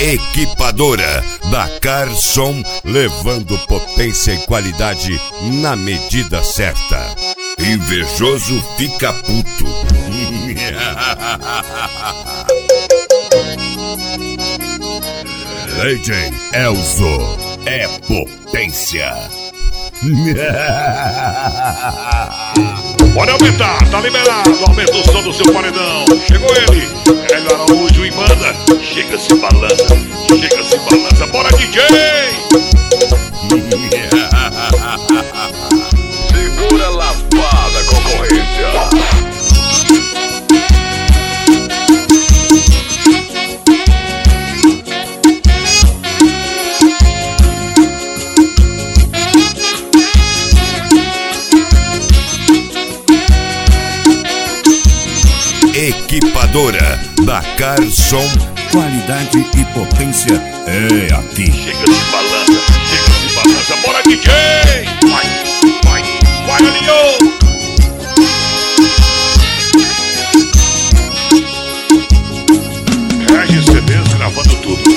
Equipadora da Carson, levando potência e qualidade na medida certa. Invejoso fica puto. Legend Elzo é potência. Pode aumentar, tá liberado. Aumenta o som do seu paredão. Chegou ele, Hélio Araújo e manda. Chega, se balança, chega, se balança. Bora, DJ! Segura a lapada, concorrência. Equipadora da Carson, qualidade e potência é aqui. Chega, se balança, bora, DJ! Vai, Alinho! Regis CDs gravando tudo.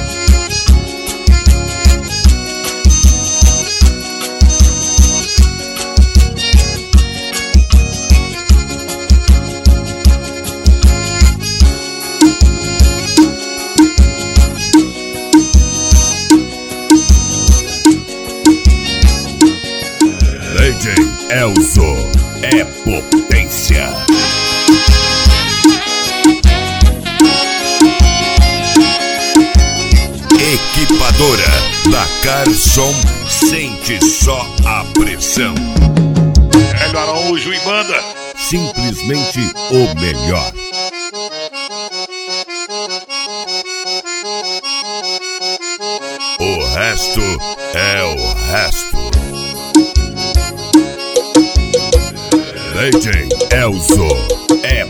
Legend Elzo é potência. Equipadora da Carson, sente só a pressão. Hélio Araújo e banda. Simplesmente o melhor. O resto é o resto. Legend Elzo é